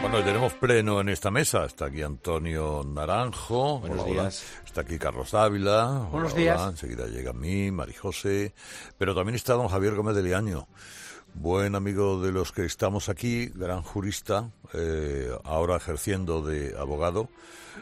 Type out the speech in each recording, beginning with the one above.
Bueno, tenemos pleno en esta mesa. Está aquí Antonio Naranjo. Buenos días. Está aquí Carlos Dávila. Buenos días. Enseguida llega a mí, Marijose. Pero también está don Javier Gómez de Leaño. Buen amigo de los que estamos aquí, gran jurista, ahora ejerciendo de abogado.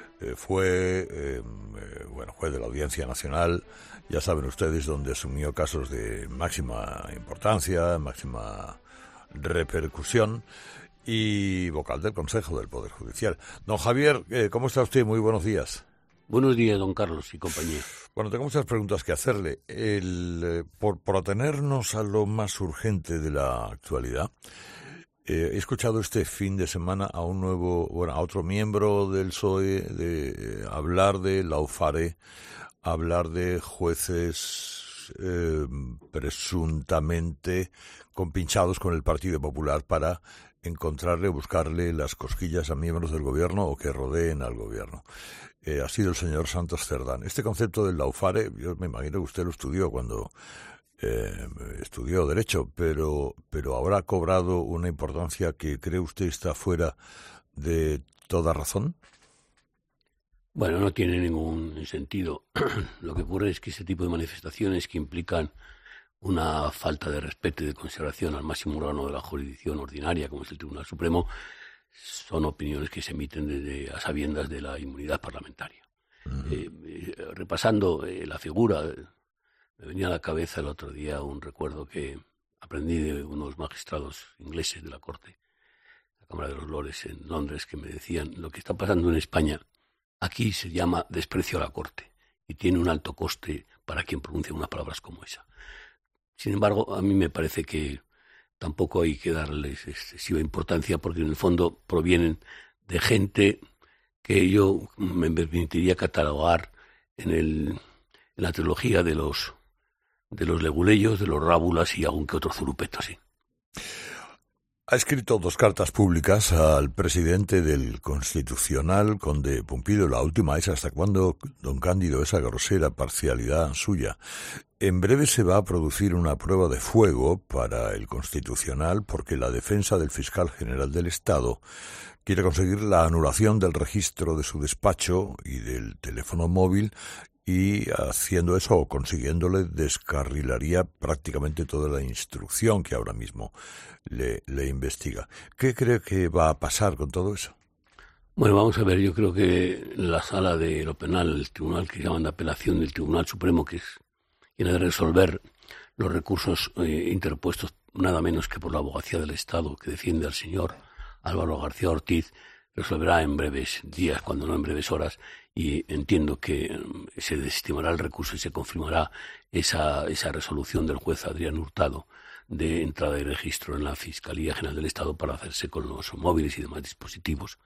Fue juez de la Audiencia Nacional, ya saben ustedes, donde asumió casos de máxima importancia, máxima repercusión, y vocal del Consejo del Poder Judicial. Don Javier, ¿cómo está usted? Muy buenos días. Buenos días, don Carlos y compañía. Bueno, tengo muchas preguntas que hacerle. Por atenernos a lo más urgente de la actualidad, he escuchado este fin de semana a a otro miembro del PSOE hablar de Laufare, hablar de jueces presuntamente compinchados con el Partido Popular para encontrarle o buscarle las cosquillas a miembros del gobierno o que rodeen al gobierno. Ha sido el señor Santos Cerdán. Este concepto del Laufare, yo me imagino que usted lo estudió cuando estudió Derecho, pero ahora ha cobrado una importancia que cree usted está fuera de toda razón. Bueno, no tiene ningún sentido. Lo que ocurre es que ese tipo de manifestaciones que implican una falta de respeto y de consideración al máximo órgano de la jurisdicción ordinaria, como es el Tribunal Supremo, son opiniones que se emiten desde a sabiendas de la inmunidad parlamentaria. Repasando la figura, me venía a la cabeza el otro día un recuerdo que aprendí de unos magistrados ingleses de la Corte, la Cámara de los Lores en Londres, que me decían: lo que está pasando en España aquí se llama desprecio a la Corte y tiene un alto coste para quien pronuncia unas palabras como esa. Sin embargo, a mí me parece que tampoco hay que darles excesiva importancia, porque en el fondo provienen de gente que yo me permitiría catalogar en la trilogía de los leguleyos, de los rábulas y algún que otro zurupeto, sí. Ha escrito 2 cartas públicas al presidente del Constitucional, conde Pumpido. La última es: ¿hasta cuándo, don Cándido, esa grosera parcialidad suya? En breve se va a producir una prueba de fuego para el Constitucional, porque la defensa del fiscal general del Estado quiere conseguir la anulación del registro de su despacho y del teléfono móvil, y haciendo eso o consiguiéndole descarrilaría prácticamente toda la instrucción que ahora mismo le investiga. ¿Qué cree que va a pasar con todo eso? Bueno, vamos a ver, yo creo que la sala de lo penal, el tribunal que llaman de apelación del Tribunal Supremo, que es quien ha de resolver los recursos interpuestos nada menos que por la abogacía del Estado que defiende al señor Álvaro García Ortiz, resolverá en breves días, cuando no en breves horas, y entiendo que se desestimará el recurso y se confirmará esa resolución del juez Adrián Hurtado de entrada y registro en la Fiscalía General del Estado para hacerse con los móviles y demás dispositivos.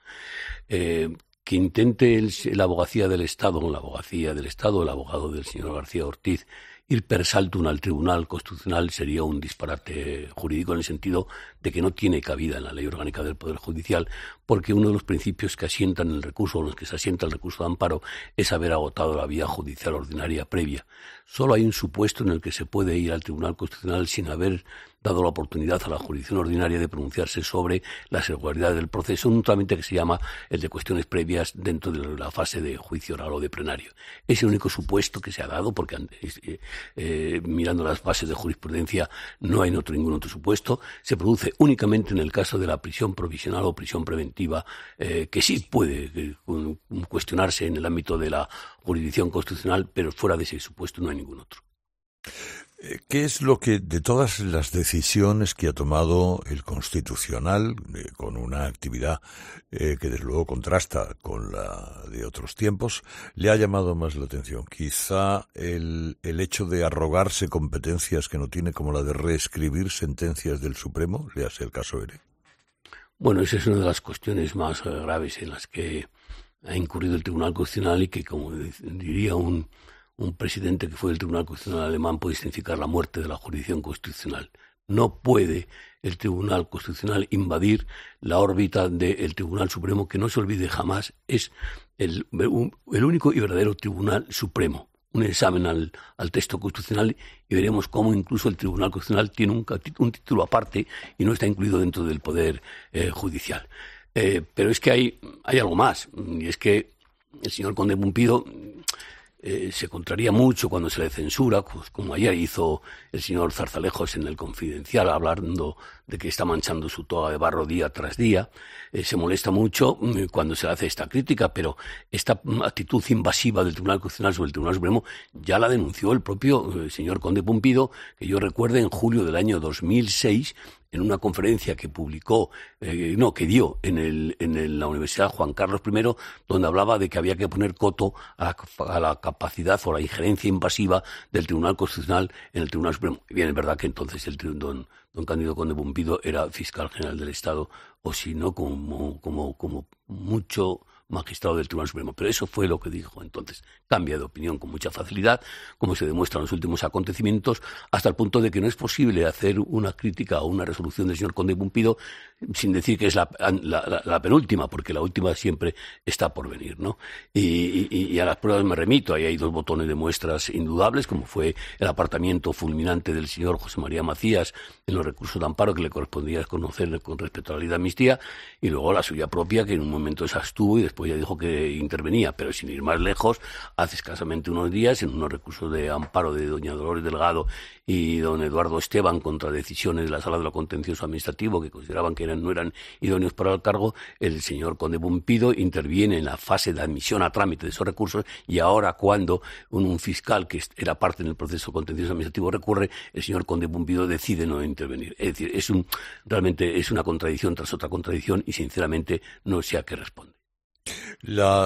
Que intente la abogacía del Estado, el abogado del señor García Ortiz, ir per saltum al Tribunal Constitucional sería un disparate jurídico, en el sentido de que no tiene cabida en la Ley Orgánica del Poder Judicial, porque uno de los principios que asientan el recurso, o los que se asienta el recurso de amparo, es haber agotado la vía judicial ordinaria previa. Solo hay un supuesto en el que se puede ir al Tribunal Constitucional sin haber dado la oportunidad a la jurisdicción ordinaria de pronunciarse sobre la seguridad del proceso, un trámite que se llama el de cuestiones previas dentro de la fase de juicio oral o de plenario. Es el único supuesto que se ha dado, porque mirando las bases de jurisprudencia no hay ningún otro supuesto. Se produce únicamente en el caso de la prisión provisional o prisión preventiva, que sí puede cuestionarse en el ámbito de la jurisdicción constitucional, pero fuera de ese supuesto no hay ningún otro. ¿Qué es lo que, de todas las decisiones que ha tomado el Constitucional, con una actividad que desde luego contrasta con la de otros tiempos, le ha llamado más la atención? Quizá el hecho de arrogarse competencias que no tiene, como la de reescribir sentencias del Supremo, le hace el caso ERE. Bueno, esa es una de las cuestiones más graves en las que ha incurrido el Tribunal Constitucional, y que, como diría un presidente que fue del Tribunal Constitucional alemán, puede significar la muerte de la jurisdicción constitucional. No puede el Tribunal Constitucional invadir la órbita del Tribunal Supremo, que no se olvide jamás es el único y verdadero Tribunal Supremo. Un examen al texto constitucional y veremos cómo incluso el Tribunal Constitucional tiene un título aparte y no está incluido dentro del Poder Judicial. Pero es que hay algo más, y es que el señor conde Pumpido se contraría mucho cuando se le censura, pues como ayer hizo el señor Zarzalejos en El Confidencial, hablando de que está manchando su toga de barro día tras día. Se molesta mucho cuando se le hace esta crítica, pero esta actitud invasiva del Tribunal Constitucional sobre el Tribunal Supremo ya la denunció el propio señor conde Pumpido, que yo recuerde en julio del año 2006, en una conferencia que que dio en la Universidad Juan Carlos I, donde hablaba de que había que poner coto a la capacidad o la injerencia invasiva del Tribunal Constitucional en el Tribunal Supremo. Y bien, es verdad que entonces don Cándido Conde Pumpido era fiscal general del Estado, o si no, como mucho magistrado del Tribunal Supremo. Pero eso fue lo que dijo. Entonces cambia de opinión con mucha facilidad, como se demuestra en los últimos acontecimientos, hasta el punto de que no es posible hacer una crítica o una resolución del señor conde Pumpido sin decir que es la penúltima, porque la última siempre está por venir, ¿no? Y a las pruebas me remito. Ahí hay dos botones de muestras indudables, como fue el apartamiento fulminante del señor José María Macías en los recursos de amparo que le correspondía conocer con respecto a la ley de amnistía, y luego la suya propia, que en un momento se abstuvo y después ya dijo que intervenía. Pero sin ir más lejos, hace escasamente unos días, en unos recursos de amparo de doña Dolores Delgado y don Eduardo Esteban contra decisiones de la Sala de lo Contencioso Administrativo que consideraban que no eran idóneos para el cargo, el señor conde Pumpido interviene en la fase de admisión a trámite de esos recursos, y ahora cuando un fiscal que era parte en el proceso contencioso administrativo recurre, el señor conde Pumpido decide no intervenir. Es decir, realmente es una contradicción tras otra contradicción, y sinceramente no sé a qué responde. La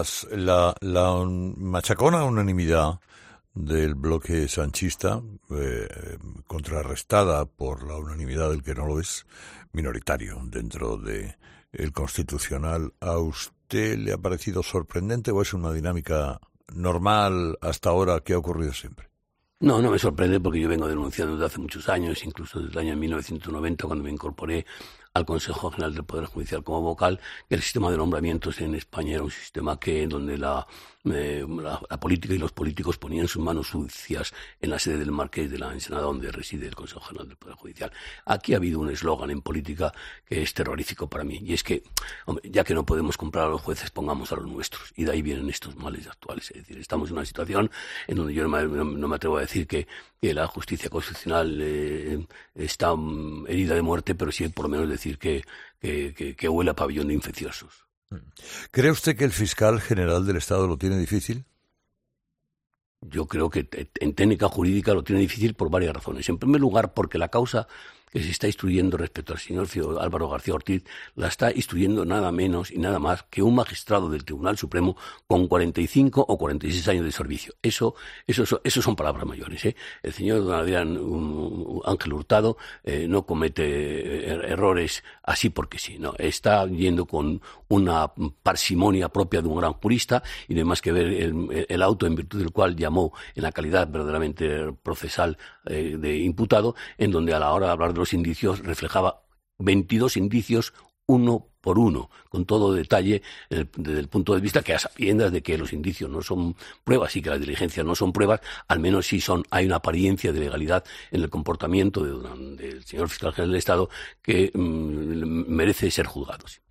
machacona unanimidad del bloque sanchista, contrarrestada por la unanimidad del que no lo es, minoritario dentro de el Constitucional, ¿a usted le ha parecido sorprendente o es una dinámica normal hasta ahora que ha ocurrido siempre? No me sorprende, porque yo vengo denunciando desde hace muchos años, incluso desde el año 1990, cuando me incorporé al Consejo General del Poder Judicial como vocal, que el sistema de nombramientos en España era un sistema donde la política y los políticos ponían sus manos sucias en la sede del Marqués de la Ensenada, donde reside el Consejo General del Poder Judicial. Aquí ha habido un eslogan en política que es terrorífico para mí, y es que, hombre, ya que no podemos comprar a los jueces, pongamos a los nuestros. Y de ahí vienen estos males actuales. Es decir, estamos en una situación en donde yo no me atrevo a decir que la justicia constitucional está herida de muerte, pero sí por lo menos decir que huele a pabellón de infecciosos. ¿Cree usted que el fiscal general del Estado lo tiene difícil? Yo creo que en técnica jurídica lo tiene difícil por varias razones. En primer lugar, porque la causa que se está instruyendo respecto al señor Álvaro García Ortiz la está instruyendo nada menos y nada más que un magistrado del Tribunal Supremo con 45 o 46 años de servicio. Eso son palabras mayores, ¿eh? El señor don Adrián Ángel Hurtado no comete errores así porque sí, no. Está yendo con una parsimonia propia de un gran jurista, y no hay más que ver el auto en virtud del cual llamó en la calidad verdaderamente procesal de imputado, en donde a la hora de hablar de los indicios reflejaba 22 indicios uno por uno, con todo detalle desde el punto de vista que, a sabiendas de que los indicios no son pruebas y que las diligencias no son pruebas, al menos sí hay una apariencia de legalidad en el comportamiento del señor fiscal general del Estado que merece ser juzgado. Sí.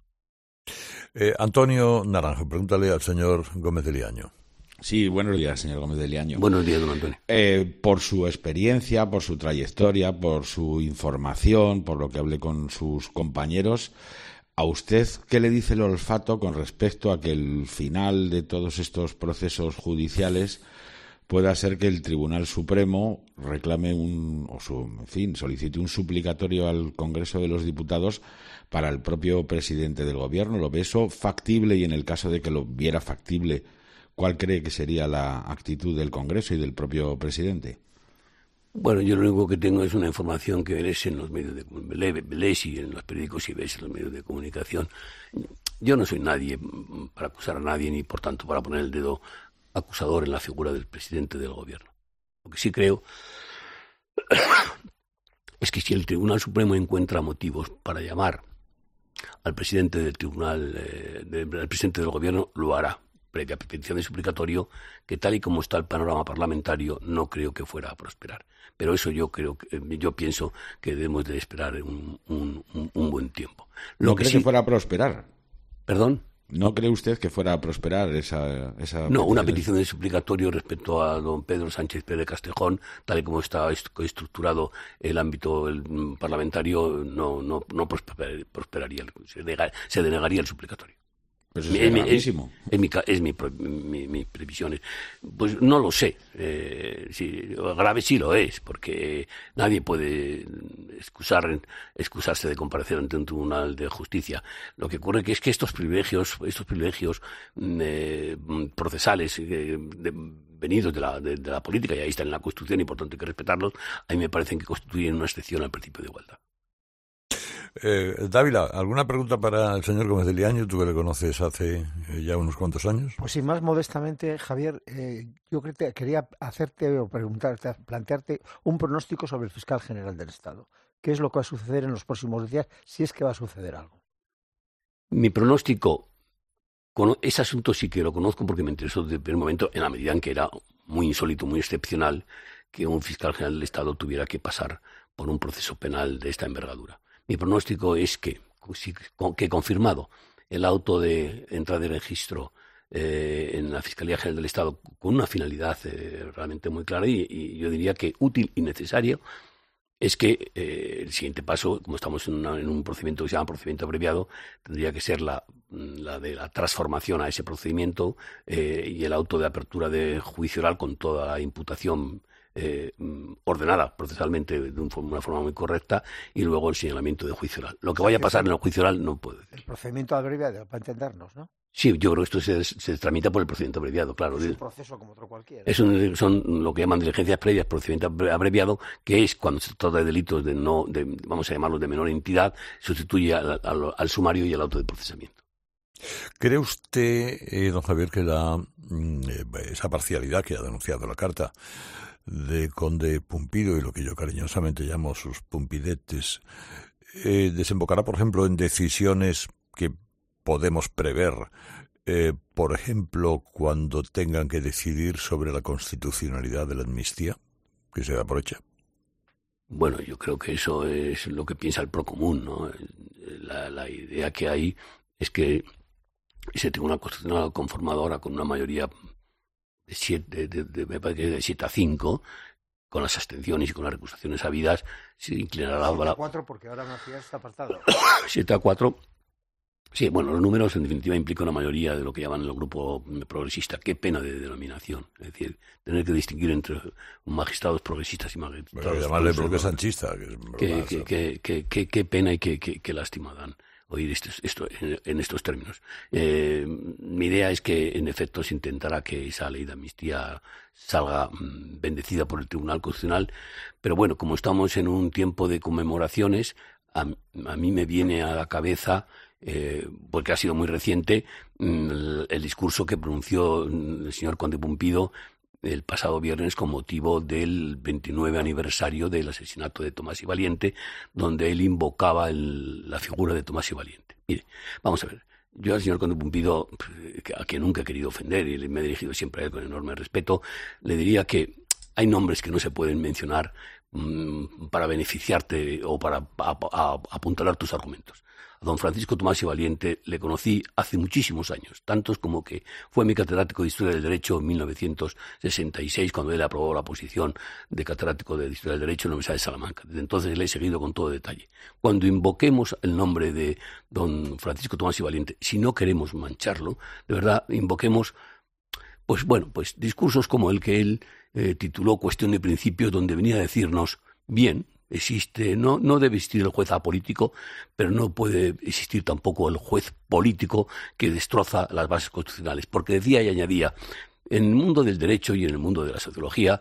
Antonio Naranjo, pregúntale al señor Gómez de Liaño. Sí, buenos días, señor Gómez de Liaño. Buenos días, don Antonio. Por su experiencia, por su trayectoria, por su información, por lo que hablé con sus compañeros, ¿a usted qué le dice el olfato con respecto a que el final de todos estos procesos judiciales pueda ser que el Tribunal Supremo reclame solicite un suplicatorio al Congreso de los Diputados para el propio presidente del Gobierno? ¿Lo ve eso factible? Y en el caso de que lo viera factible, ¿cuál cree que sería la actitud del Congreso y del propio presidente? Bueno, yo lo único que tengo es una información que lees en los medios lees y en los periódicos y ves en los medios de comunicación. Yo no soy nadie para acusar a nadie, ni por tanto para poner el dedo acusador en la figura del presidente del Gobierno. Lo que sí creo es que si el Tribunal Supremo encuentra motivos para llamar al presidente del Tribunal, al presidente del Gobierno, lo hará, previa petición de suplicatorio, que tal y como está el panorama parlamentario no creo que fuera a prosperar. Pero eso yo pienso que debemos de esperar un buen tiempo. ¿No cree que fuera a prosperar? ¿Perdón? ¿No cree usted que fuera a prosperar esa No, una petición de suplicatorio respecto a don Pedro Sánchez Pérez Castejón, tal y como está estructurado el ámbito parlamentario, no prosperaría, se denegaría el suplicatorio. Pues es gravísimo. Es mi previsión. Pues no lo sé. Grave sí lo es, porque nadie puede excusarse de comparecer ante un tribunal de justicia. Lo que ocurre es que estos privilegios procesales venidos de la política, y ahí están en la Constitución y por tanto hay que respetarlos, a mí me parecen que constituyen una excepción al principio de igualdad. Dávila, ¿alguna pregunta para el señor Gómez de Liaño, tú que le conoces hace ya unos cuantos años? Pues sin más modestamente, Javier, yo quería hacerte o plantearte un pronóstico sobre el fiscal general del Estado. ¿Qué es lo que va a suceder en los próximos días, si es que va a suceder algo? Mi pronóstico, ese asunto sí que lo conozco porque me interesó desde el primer momento, en la medida en que era muy insólito, muy excepcional, que un fiscal general del Estado tuviera que pasar por un proceso penal de esta envergadura. Mi pronóstico es que confirmado el auto de entrada de registro en la Fiscalía General del Estado con una finalidad realmente muy clara y yo diría que útil y necesario, es que el siguiente paso, como estamos en un procedimiento que se llama procedimiento abreviado, tendría que ser la de la transformación a ese procedimiento y el auto de apertura de juicio oral con toda la imputación ordenada procesalmente de una forma muy correcta y luego el señalamiento de juicio oral. Lo que vaya a pasar en el juicio oral no puedo decir. El procedimiento abreviado, para entendernos, ¿no? Sí, yo creo que esto se tramita por el procedimiento abreviado, claro. Es un proceso como otro cualquiera. Son lo que llaman diligencias previas, procedimiento abreviado, que es cuando se trata de delitos vamos a llamarlos de menor entidad, sustituye al sumario y al auto de procesamiento. ¿Cree usted, don Javier, que esa parcialidad que ha denunciado la carta de Conde Pumpido y lo que yo cariñosamente llamo sus pumpidetes, desembocará, por ejemplo, en decisiones que podemos prever, por ejemplo, cuando tengan que decidir sobre la constitucionalidad de la amnistía, que se da por hecha? Bueno, yo creo que eso es lo que piensa el procomún, ¿no? La idea que hay es que ese Tribunal Constitucional conformado ahora con una mayoría me parece que de 7-5, con las abstenciones y con las recusaciones habidas, se inclinará a la... 7-4 porque ahora Macías está apartado. 7-4. Sí, bueno, los números en definitiva implican una mayoría de lo que llaman el grupo progresista. Qué pena de denominación. Es decir, tener que distinguir entre magistrados progresistas y magistrados... Pero llamarle bloque sanchista. Qué pena y qué lástima dan oír esto en estos términos. Mi idea es que, en efecto, se intentará que esa ley de amnistía salga bendecida por el Tribunal Constitucional, pero bueno, como estamos en un tiempo de conmemoraciones, a mí me viene a la cabeza, porque ha sido muy reciente, el discurso que pronunció el señor Conde Pumpido el pasado viernes con motivo del 29 aniversario del asesinato de Tomás y Valiente, donde él invocaba la figura de Tomás y Valiente. Mire, vamos a ver, yo al señor Conde Pumpido, a quien nunca he querido ofender y me he dirigido siempre a él con enorme respeto, le diría que hay nombres que no se pueden mencionar para beneficiarte o para apuntalar tus argumentos. A don Francisco Tomás y Valiente le conocí hace muchísimos años, tantos como que fue mi catedrático de Historia del Derecho en 1966, cuando él aprobó la posición de catedrático de Historia del Derecho en la Universidad de Salamanca. Desde entonces le he seguido con todo detalle. Cuando invoquemos el nombre de don Francisco Tomás y Valiente, si no queremos mancharlo, de verdad, invoquemos pues discursos como el que él tituló Cuestión de Principios, donde venía a decirnos, bien, existe, no debe existir el juez apolítico, pero no puede existir tampoco el juez político que destroza las bases constitucionales, porque decía y añadía, en el mundo del derecho y en el mundo de la sociología,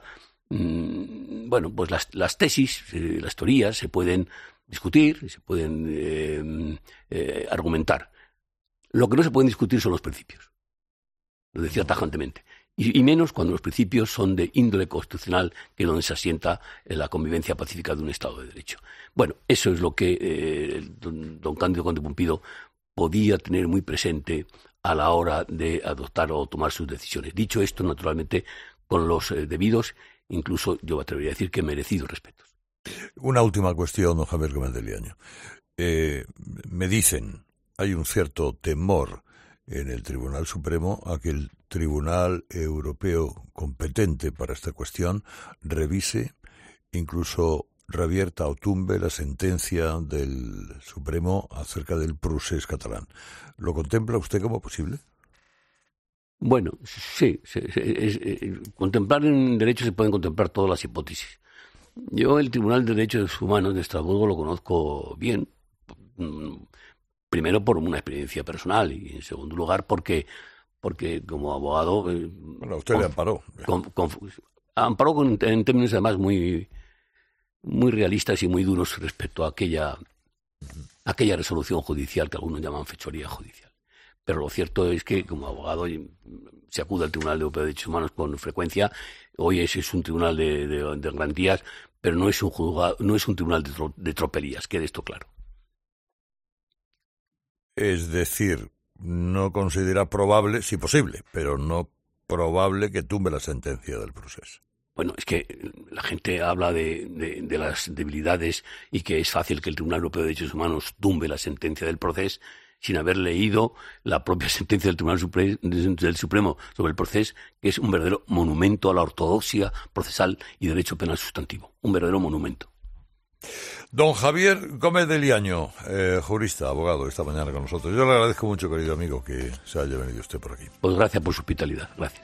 pues las tesis, las teorías se pueden discutir, se pueden argumentar. Lo que no se pueden discutir son los principios. Lo decía tajantemente. Y menos cuando los principios son de índole constitucional, que es donde se asienta la convivencia pacífica de un Estado de Derecho. Bueno, eso es lo que don Cándido Conde Pumpido podía tener muy presente a la hora de adoptar o tomar sus decisiones. Dicho esto, naturalmente, con los debidos, incluso yo me atrevería a decir que merecidos respetos. Una última cuestión, don Javier Gómez de Liaño. Me dicen, hay un cierto temor en el Tribunal Supremo a que el Tribunal Europeo competente para esta cuestión revise, incluso revierta o tumbe la sentencia del Supremo acerca del procés catalán. ¿Lo contempla usted como posible? Bueno, sí. Contemplar en derecho se pueden contemplar todas las hipótesis. Yo el Tribunal de Derechos Humanos de Estrasburgo lo conozco bien. Primero por una experiencia personal y en segundo lugar porque como abogado... Bueno, usted le amparó. Amparó en términos además muy realistas y muy duros respecto a aquella resolución judicial que algunos llaman fechoría judicial. Pero lo cierto es que como abogado se acude al Tribunal Europeo de Derechos Humanos con frecuencia. Hoy ese es un tribunal de garantías, pero no es un tribunal de tropelías, quede esto claro. Es decir, no considera probable, sí posible, pero no probable que tumbe la sentencia del proceso. Bueno, es que la gente habla de las debilidades y que es fácil que el Tribunal Europeo de Derechos Humanos tumbe la sentencia del proceso sin haber leído la propia sentencia del Tribunal Supremo sobre el proceso, que es un verdadero monumento a la ortodoxia procesal y derecho penal sustantivo. Un verdadero monumento. Don Javier Gómez de Liaño, jurista, abogado, esta mañana con nosotros. Yo le agradezco mucho, querido amigo, que se haya venido usted por aquí. Pues gracias por su hospitalidad. Gracias.